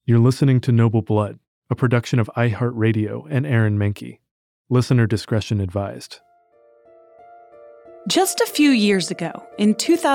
You're listening to Noble Blood, a production of iHeartRadio and Aaron Mahnke. Listener discretion advised. Just a few years ago, in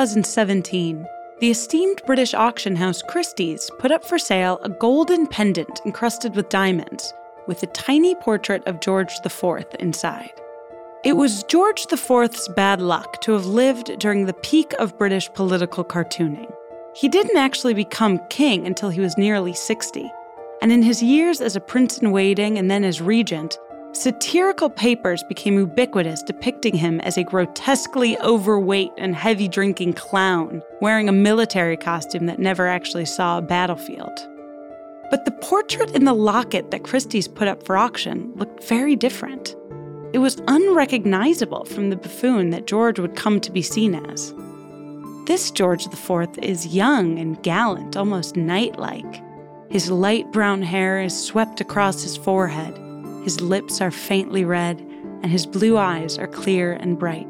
2017, the esteemed British auction house Christie's put up for sale a golden pendant encrusted with diamonds, with a tiny portrait of George IV inside. It was George IV's bad luck to have lived during the peak of British political cartooning. He didn't actually become king until he was nearly 60, and in his years as a prince-in-waiting and then as regent, satirical papers became ubiquitous depicting him as a grotesquely overweight and heavy-drinking clown wearing a military costume that never actually saw a battlefield. But the portrait in the locket that Christie's put up for auction looked very different. It was unrecognizable from the buffoon that George would come to be seen as. This George IV is young and gallant, almost knight-like. His light brown hair is swept across his forehead, his lips are faintly red, and his blue eyes are clear and bright.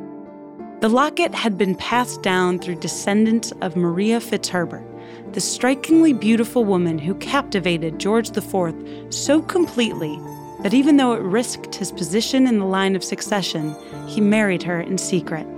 The locket had been passed down through descendants of Maria Fitzherbert, the strikingly beautiful woman who captivated George IV so completely that even though it risked his position in the line of succession, he married her in secret.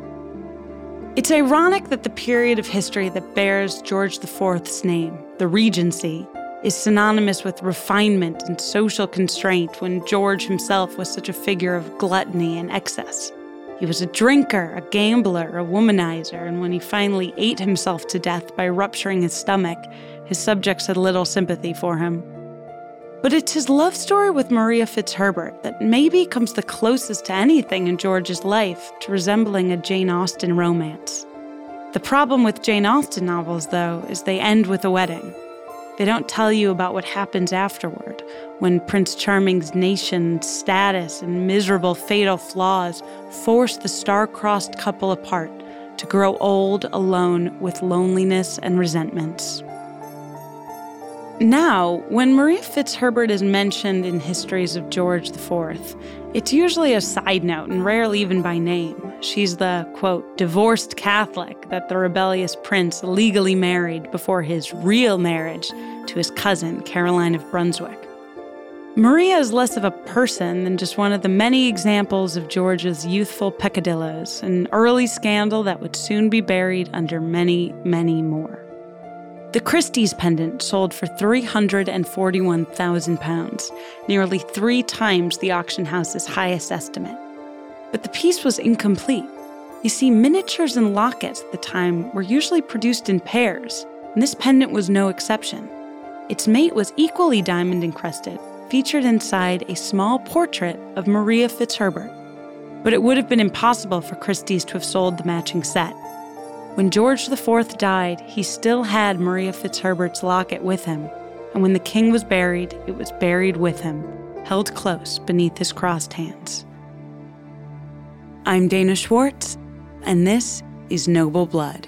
It's ironic that the period of history that bears George IV's name, the Regency, is synonymous with refinement and social constraint when George himself was such a figure of gluttony and excess. He was a drinker, a gambler, a womanizer, and when he finally ate himself to death by rupturing his stomach, his subjects had little sympathy for him. But it's his love story with Maria Fitzherbert that maybe comes the closest to anything in George's life to resembling a Jane Austen romance. The problem with Jane Austen novels, though, is they end with a wedding. They don't tell you about what happens afterward, when Prince Charming's nation, status, and miserable fatal flaws force the star-crossed couple apart to grow old alone with loneliness and resentments. Now, when Maria Fitzherbert is mentioned in histories of George IV, it's usually a side note and rarely even by name. She's the, quote, divorced Catholic that the rebellious prince legally married before his real marriage to his cousin, Caroline of Brunswick. Maria is less of a person than just one of the many examples of George's youthful peccadillos, an early scandal that would soon be buried under many, many more. The Christie's pendant sold for £341,000, nearly 3 times the auction house's highest estimate. But the piece was incomplete. You see, miniatures and lockets at the time were usually produced in pairs, and this pendant was no exception. Its mate was equally diamond-encrusted, featured inside a small portrait of Maria Fitzherbert. But it would have been impossible for Christie's to have sold the matching set. When George IV died, he still had Maria Fitzherbert's locket with him, and when the king was buried, it was buried with him, held close beneath his crossed hands. I'm Dana Schwartz, and this is Noble Blood.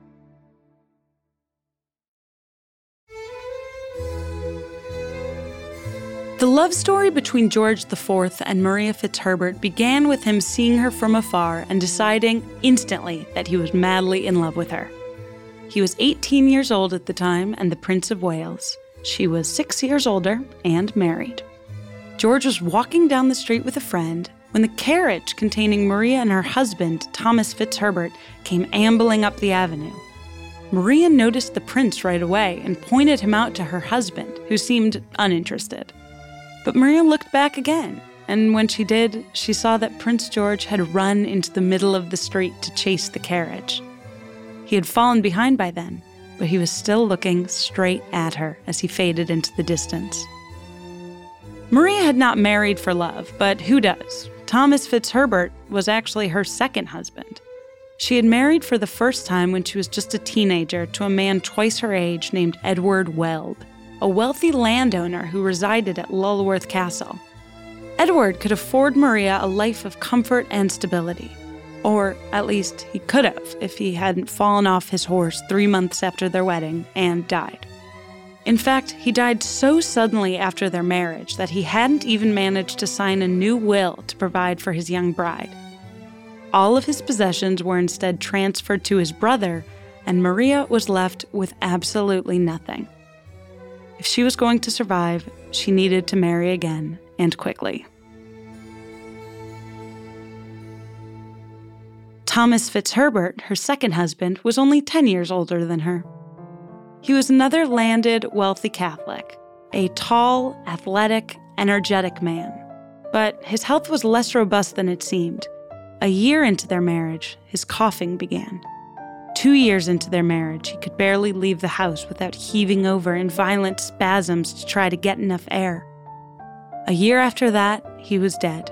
The love story between George IV and Maria Fitzherbert began with him seeing her from afar and deciding instantly that he was madly in love with her. He was 18 years old at the time and the Prince of Wales. She was 6 years older and married. George was walking down the street with a friend when the carriage containing Maria and her husband, Thomas Fitzherbert, came ambling up the avenue. Maria noticed the prince right away and pointed him out to her husband, who seemed uninterested. But Maria looked back again, and when she did, she saw that Prince George had run into the middle of the street to chase the carriage. He had fallen behind by then, but he was still looking straight at her as he faded into the distance. Maria had not married for love, but who does? Thomas Fitzherbert was actually her second husband. She had married for the first time when she was just a teenager to a man twice her age named Edward Weld, a wealthy landowner who resided at Lulworth Castle. Edward could afford Maria a life of comfort and stability. Or, at least, he could have if he hadn't fallen off his horse 3 months after their wedding and died. In fact, he died so suddenly after their marriage that he hadn't even managed to sign a new will to provide for his young bride. All of his possessions were instead transferred to his brother, and Maria was left with absolutely nothing. If she was going to survive, she needed to marry again, and quickly. Thomas Fitzherbert, her second husband, was only 10 years older than her. He was another landed, wealthy Catholic, a tall, athletic, energetic man. But his health was less robust than it seemed. A year into their marriage, his coughing began. 2 years into their marriage, he could barely leave the house without heaving over in violent spasms to try to get enough air. A year after that, he was dead.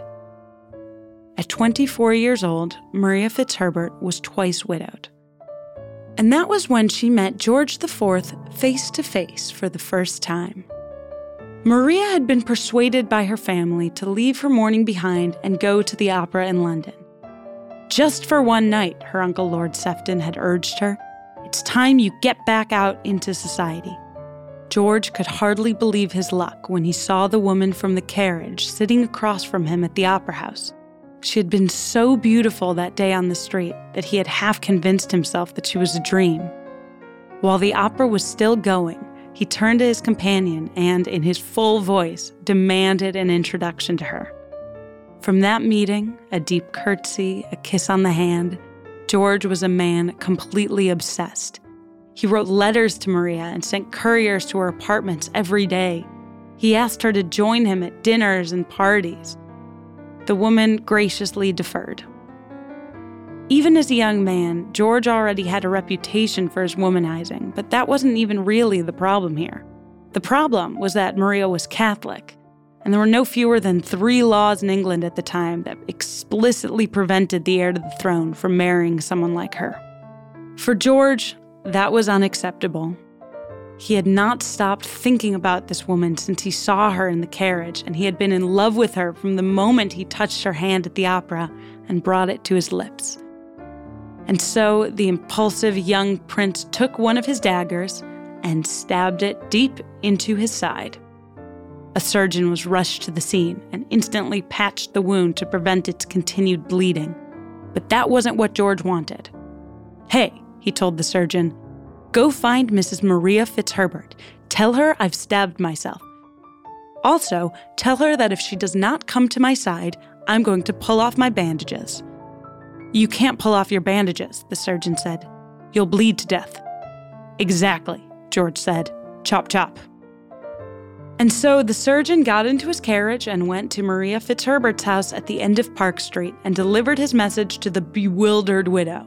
At 24 years old, Maria Fitzherbert was twice widowed. And that was when she met George IV face to face for the first time. Maria had been persuaded by her family to leave her mourning behind and go to the opera in London. Just for one night, her uncle Lord Sefton had urged her, "It's time you get back out into society." George could hardly believe his luck when he saw the woman from the carriage sitting across from him at the opera house. She had been so beautiful that day on the street that he had half convinced himself that she was a dream. While the opera was still going, he turned to his companion and, in his full voice, demanded an introduction to her. From that meeting, a deep curtsy, a kiss on the hand, George was a man completely obsessed. He wrote letters to Maria and sent couriers to her apartments every day. He asked her to join him at dinners and parties. The woman graciously deferred. Even as a young man, George already had a reputation for his womanizing, but that wasn't even really the problem here. The problem was that Maria was Catholic, and there were no fewer than 3 laws in England at the time that explicitly prevented the heir to the throne from marrying someone like her. For George, that was unacceptable. He had not stopped thinking about this woman since he saw her in the carriage, and he had been in love with her from the moment he touched her hand at the opera and brought it to his lips. And so the impulsive young prince took one of his daggers and stabbed it deep into his side. A surgeon was rushed to the scene and instantly patched the wound to prevent its continued bleeding. But that wasn't what George wanted. "Hey," he told the surgeon, "go find Mrs. Maria Fitzherbert. Tell her I've stabbed myself. Also, tell her that if she does not come to my side, I'm going to pull off my bandages." "You can't pull off your bandages," the surgeon said. "You'll bleed to death." "Exactly," George said. "Chop, chop." And so the surgeon got into his carriage and went to Maria Fitzherbert's house at the end of Park Street and delivered his message to the bewildered widow.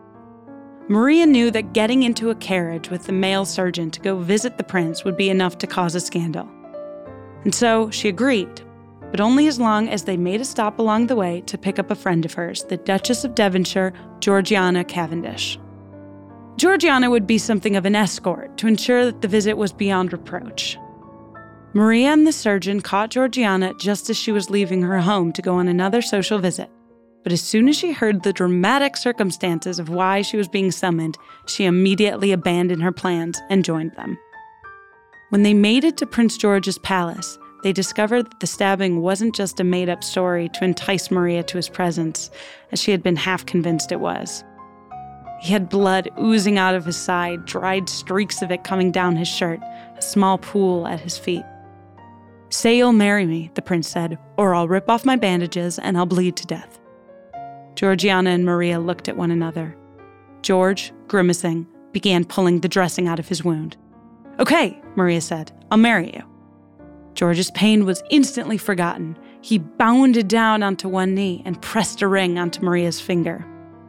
Maria knew that getting into a carriage with the male surgeon to go visit the prince would be enough to cause a scandal. And so she agreed, but only as long as they made a stop along the way to pick up a friend of hers, the Duchess of Devonshire, Georgiana Cavendish. Georgiana would be something of an escort to ensure that the visit was beyond reproach. Maria and the surgeon caught Georgiana just as she was leaving her home to go on another social visit. But as soon as she heard the dramatic circumstances of why she was being summoned, she immediately abandoned her plans and joined them. When they made it to Prince George's palace, they discovered that the stabbing wasn't just a made-up story to entice Maria to his presence, as she had been half convinced it was. He had blood oozing out of his side, dried streaks of it coming down his shirt, a small pool at his feet. "Say you'll marry me," the prince said, "or I'll rip off my bandages and I'll bleed to death." Georgiana and Maria looked at one another. George, grimacing, began pulling the dressing out of his wound. "Okay," Maria said, "I'll marry you." George's pain was instantly forgotten. He bounded down onto one knee and pressed a ring onto Maria's finger.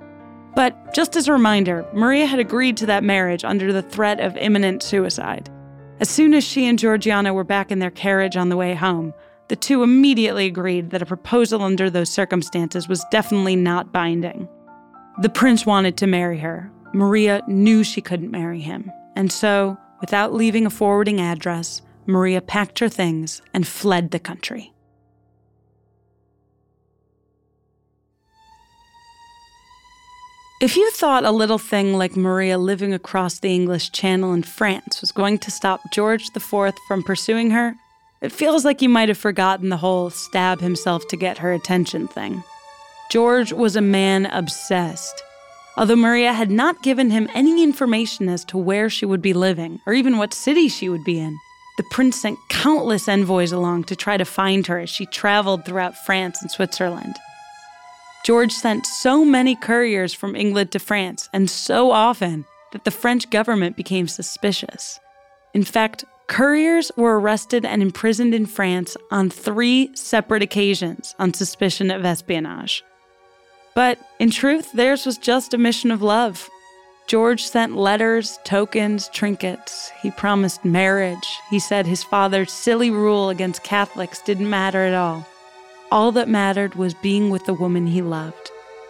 But just as a reminder, Maria had agreed to that marriage under the threat of imminent suicide. As soon as she and Georgiana were back in their carriage on the way home, the two immediately agreed that a proposal under those circumstances was definitely not binding. The prince wanted to marry her. Maria knew she couldn't marry him. And so, without leaving a forwarding address, Maria packed her things and fled the country. If you thought a little thing like Maria living across the English Channel in France was going to stop George IV from pursuing her, it feels like you might have forgotten the whole stab himself to get her attention thing. George was a man obsessed. Although Maria had not given him any information as to where she would be living, or even what city she would be in, The prince sent countless envoys along to try to find her as she traveled throughout France and Switzerland. George sent so many couriers from England to France, and so often, that the French government became suspicious. In fact, couriers were arrested and imprisoned in France on 3 separate occasions on suspicion of espionage. But in truth, theirs was just a mission of love. George sent letters, tokens, trinkets. He promised marriage. He said his father's silly rule against Catholics didn't matter at all. All that mattered was being with the woman he loved.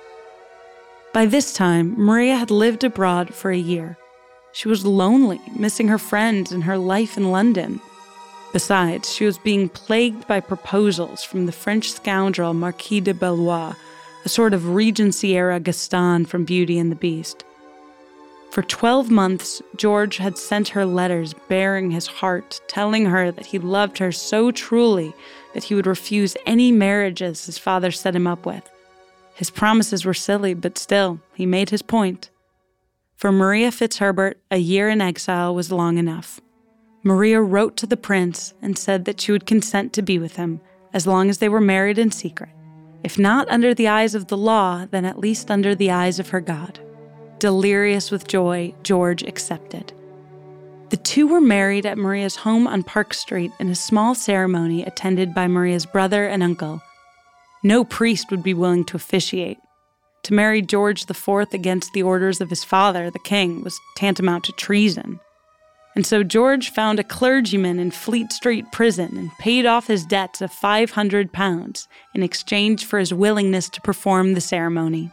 By this time, Maria had lived abroad for a year. She was lonely, missing her friends and her life in London. Besides, she was being plagued by proposals from the French scoundrel Marquis de Bellois, a sort of Regency-era Gaston from Beauty and the Beast. For 12 months, George had sent her letters baring his heart, telling her that he loved her so truly that he would refuse any marriages his father set him up with. His promises were silly, but still, he made his point. For Maria Fitzherbert, a year in exile was long enough. Maria wrote to the prince and said that she would consent to be with him, as long as they were married in secret. If not under the eyes of the law, then at least under the eyes of her God. Delirious with joy, George accepted. The two were married at Maria's home on Park Street in a small ceremony attended by Maria's brother and uncle. No priest would be willing to officiate. To marry George IV against the orders of his father, the king, was tantamount to treason. And so George found a clergyman in Fleet Street prison and paid off his debts of £500 in exchange for his willingness to perform the ceremony.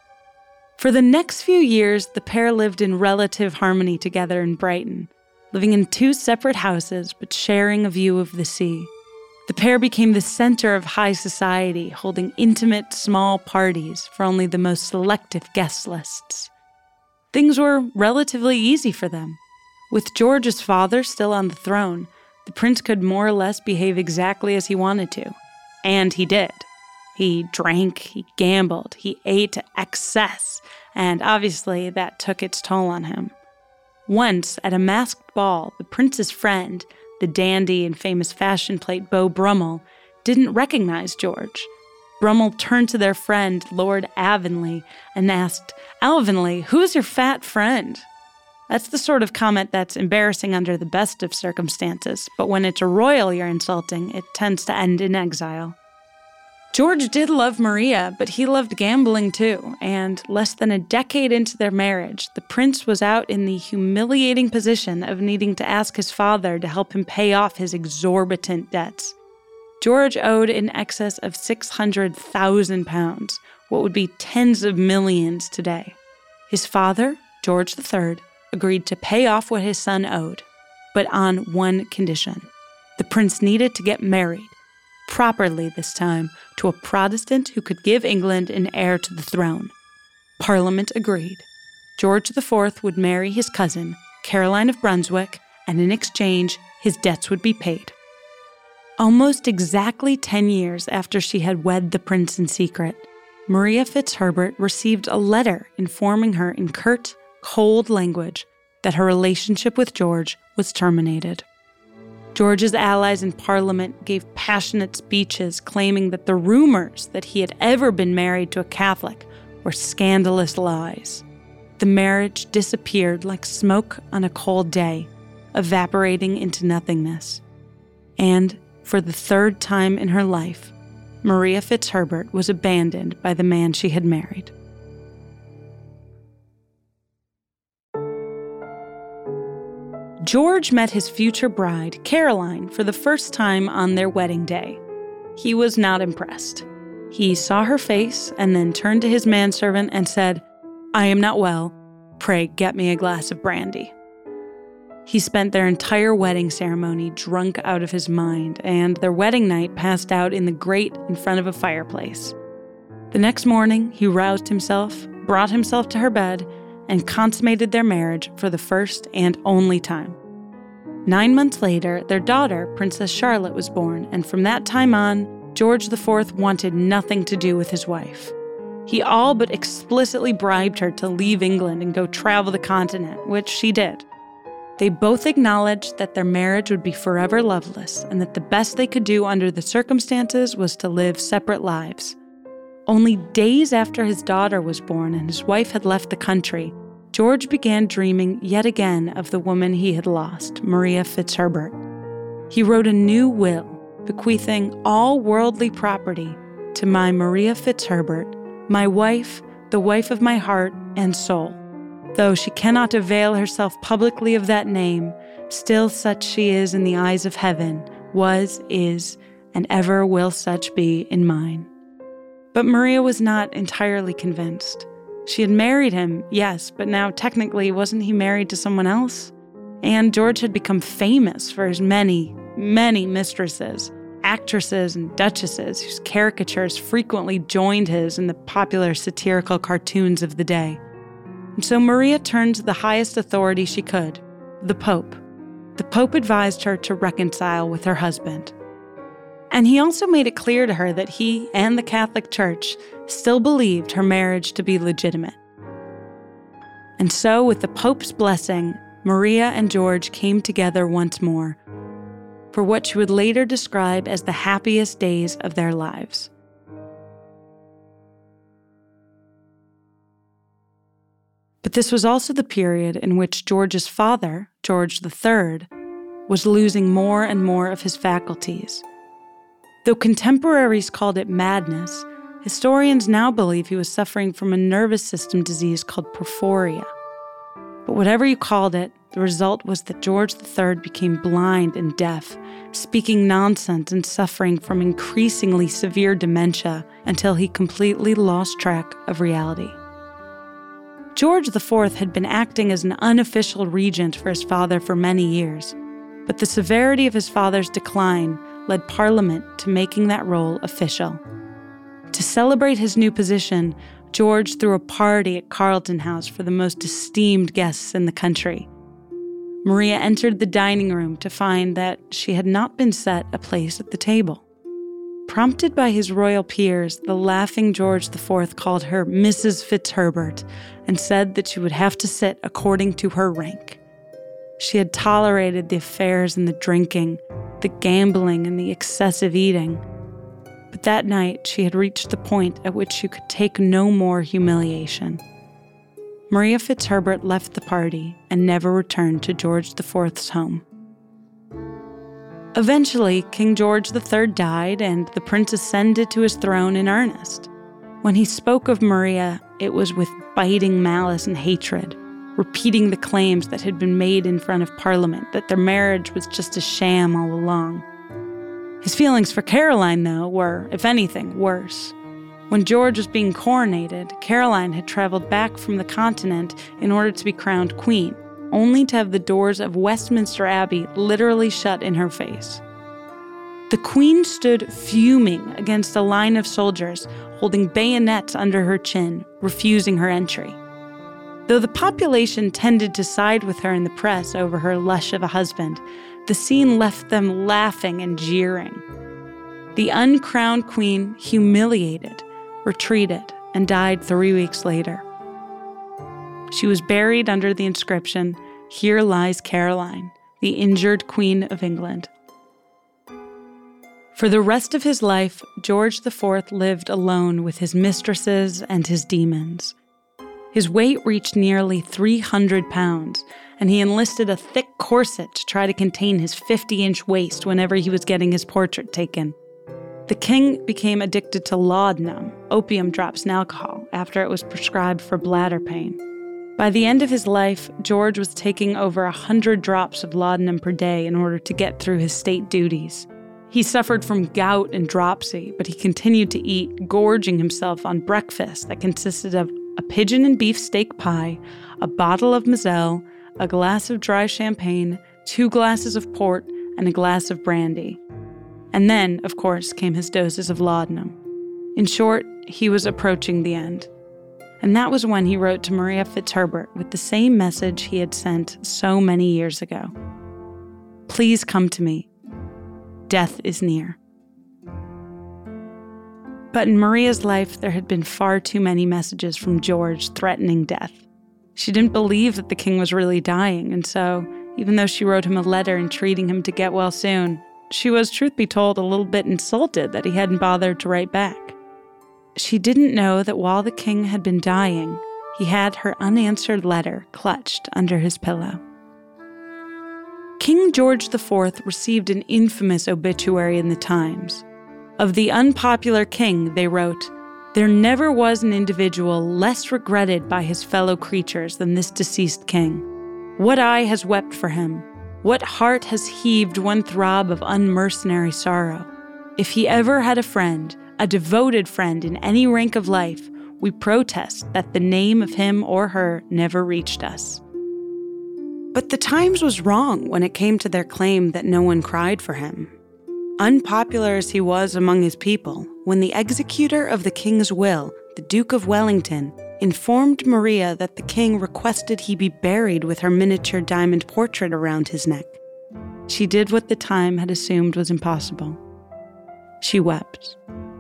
For the next few years, the pair lived in relative harmony together in Brighton, living in 2 separate houses but sharing a view of the sea. The pair became the center of high society, holding intimate, small parties for only the most selective guest lists. Things were relatively easy for them. With George's father still on the throne, the prince could more or less behave exactly as he wanted to. And he did. He drank, he gambled, he ate to excess, and obviously that took its toll on him. Once, at a masked ball, the prince's friend, the dandy and famous fashion plate Beau Brummel, didn't recognize George. Brummel turned to their friend, Lord Avonlea, and asked, "Avonlea, who's your fat friend?" That's the sort of comment that's embarrassing under the best of circumstances, but when it's a royal you're insulting, it tends to end in exile. George did love Maria, but he loved gambling too, and less than a decade into their marriage, the prince was out in the humiliating position of needing to ask his father to help him pay off his exorbitant debts. George owed in excess of £600,000, what would be tens of millions today. His father, George III, agreed to pay off what his son owed, but on one condition. The prince needed to get married, properly this time, to a Protestant who could give England an heir to the throne. Parliament agreed. George IV would marry his cousin, Caroline of Brunswick, and in exchange, his debts would be paid. Almost exactly 10 years after she had wed the prince in secret, Maria Fitzherbert received a letter informing her in curt, cold language that her relationship with George was terminated. George's allies in Parliament gave passionate speeches claiming that the rumors that he had ever been married to a Catholic were scandalous lies. The marriage disappeared like smoke on a cold day, evaporating into nothingness. And, for the 3rd time in her life, Maria Fitzherbert was abandoned by the man she had married. George met his future bride, Caroline, for the first time on their wedding day. He was not impressed. He saw her face and then turned to his manservant and said, "I am not well. Pray get me a glass of brandy." He spent their entire wedding ceremony drunk out of his mind, and their wedding night passed out in the grate in front of a fireplace. The next morning, he roused himself, brought himself to her bed, and consummated their marriage for the first and only time. 9 months later, their daughter, Princess Charlotte, was born, and from that time on, George IV wanted nothing to do with his wife. He all but explicitly bribed her to leave England and go travel the continent, which she did. They both acknowledged that their marriage would be forever loveless and that the best they could do under the circumstances was to live separate lives. Only days after his daughter was born and his wife had left the country, George began dreaming yet again of the woman he had lost, Maria Fitzherbert. He wrote a new will, bequeathing all worldly property to my Maria Fitzherbert, my wife, the wife of my heart and soul. Though she cannot avail herself publicly of that name, still such she is in the eyes of heaven, was, is, and ever will such be in mine. But Maria was not entirely convinced. She had married him, yes, but now technically wasn't he married to someone else? And George had become famous for his many, many mistresses, actresses and duchesses whose caricatures frequently joined his in the popular satirical cartoons of the day. And so Maria turned to the highest authority she could, the Pope. The Pope advised her to reconcile with her husband. And he also made it clear to her that he and the Catholic Church still believed her marriage to be legitimate. And so, with the Pope's blessing, Maria and George came together once more for what she would later describe as the happiest days of their lives. But this was also the period in which George's father, George III, was losing more and more of his faculties. Though contemporaries called it madness, historians now believe he was suffering from a nervous system disease called porphyria. But whatever you called it, the result was that George III became blind and deaf, speaking nonsense and suffering from increasingly severe dementia until he completely lost track of reality. George IV had been acting as an unofficial regent for his father for many years, but the severity of his father's decline led Parliament to making that role official. To celebrate his new position, George threw a party at Carlton House for the most esteemed guests in the country. Maria entered the dining room to find that she had not been set a place at the table. Prompted by his royal peers, the laughing George IV called her Mrs. Fitzherbert and said that she would have to sit according to her rank. She had tolerated the affairs and the drinking, the gambling and the excessive eating. But that night, she had reached the point at which she could take no more humiliation. Maria Fitzherbert left the party and never returned to George IV's home. Eventually, King George III died, and the prince ascended to his throne in earnest. When he spoke of Maria, it was with biting malice and hatred, repeating the claims that had been made in front of Parliament that their marriage was just a sham all along. His feelings for Caroline, though, were, if anything, worse. When George was being coronated, Caroline had traveled back from the continent in order to be crowned queen, only to have the doors of Westminster Abbey literally shut in her face. The queen stood fuming against a line of soldiers holding bayonets under her chin, refusing her entry. Though the population tended to side with her in the press over her lush of a husband, the scene left them laughing and jeering. The uncrowned queen, humiliated, retreated, and died 3 weeks later. She was buried under the inscription, "Here lies Caroline, the injured Queen of England." For the rest of his life, George IV lived alone with his mistresses and his demons. His weight reached nearly 300 pounds, and he enlisted a thick corset to try to contain his 50-inch waist whenever he was getting his portrait taken. The king became addicted to laudanum, opium drops and alcohol, after it was prescribed for bladder pain. By the end of his life, George was taking over 100 drops of laudanum per day in order to get through his state duties. He suffered from gout and dropsy, but he continued to eat, gorging himself on breakfast that consisted of a pigeon and beef steak pie, a bottle of Moselle, a glass of dry champagne, 2 glasses of port, and a glass of brandy. And then, of course, came his doses of laudanum. In short, he was approaching the end. And that was when he wrote to Maria Fitzherbert with the same message he had sent so many years ago. "Please come to me. Death is near." But in Maria's life, there had been far too many messages from George threatening death. She didn't believe that the king was really dying, and so even though she wrote him a letter entreating him to get well soon. She was, truth be told, a little bit insulted that he hadn't bothered to write back. She didn't know that while the king had been dying, he had her unanswered letter clutched under his pillow. King George IV received an infamous obituary in the Times. Of the unpopular king, they wrote, "There never was an individual less regretted by his fellow creatures than this deceased king. What eye has wept for him? What heart has heaved one throb of unmercenary sorrow? If he ever had a friend, a devoted friend in any rank of life, we protest that the name of him or her never reached us." But the Times was wrong when it came to their claim that no one cried for him. Unpopular as he was among his people, when the executor of the king's will, the Duke of Wellington, informed Maria that the king requested he be buried with her miniature diamond portrait around his neck, she did what the time had assumed was impossible. She wept.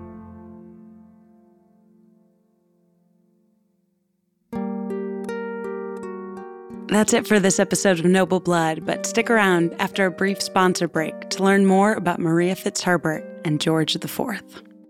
That's it for this episode of Noble Blood, but stick around after a brief sponsor break to learn more about Maria Fitzherbert and George IV.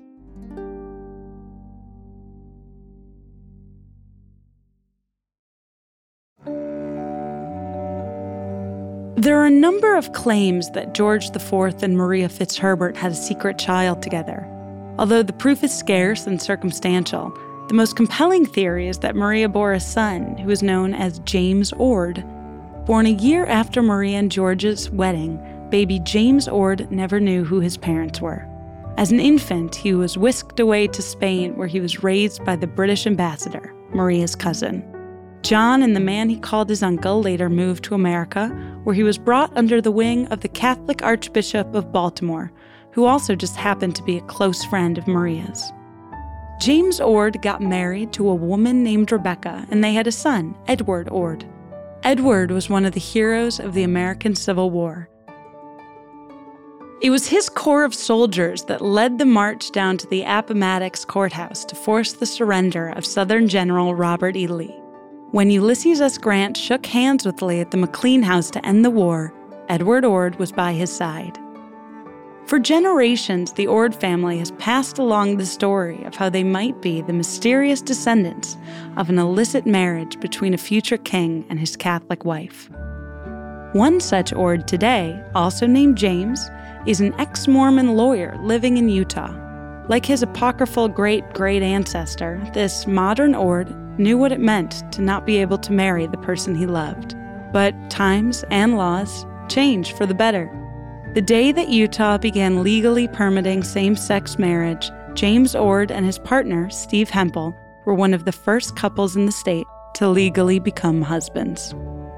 There are a number of claims that George IV and Maria Fitzherbert had a secret child together. Although the proof is scarce and circumstantial, the most compelling theory is that Maria bore a son who is known as James Ord. Born a year after Maria and George's wedding, baby James Ord never knew who his parents were. As an infant, he was whisked away to Spain, where he was raised by the British ambassador, Maria's cousin. John and the man he called his uncle later moved to America, where he was brought under the wing of the Catholic Archbishop of Baltimore, who also just happened to be a close friend of Maria's. James Ord got married to a woman named Rebecca, and they had a son, Edward Ord. Edward was one of the heroes of the American Civil War. It was his corps of soldiers that led the march down to the Appomattox courthouse to force the surrender of Southern General Robert E. Lee. When Ulysses S. Grant shook hands with Lee at the McLean House to end the war, Edward Ord was by his side. For generations, the Ord family has passed along the story of how they might be the mysterious descendants of an illicit marriage between a future king and his Catholic wife. One such Ord today, also named James, is an ex-Mormon lawyer living in Utah. Like his apocryphal great-great ancestor, this modern Ord knew what it meant to not be able to marry the person he loved. But times and laws change for the better. The day that Utah began legally permitting same-sex marriage, James Ord and his partner, Steve Hempel, were one of the first couples in the state to legally become husbands.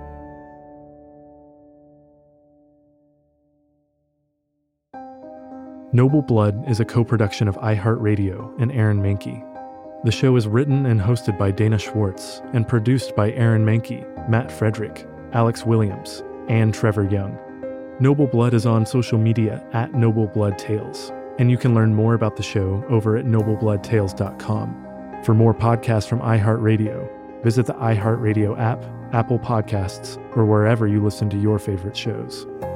Noble Blood is a co-production of iHeartRadio and Aaron Mahnke. The show is written and hosted by Dana Schwartz and produced by Aaron Mahnke, Matt Frederick, Alex Williams, and Trevor Young. Noble Blood is on social media at Noble Blood Tales, and you can learn more about the show over at noblebloodtales.com. For more podcasts from iHeartRadio, visit the iHeartRadio app, Apple Podcasts, or wherever you listen to your favorite shows.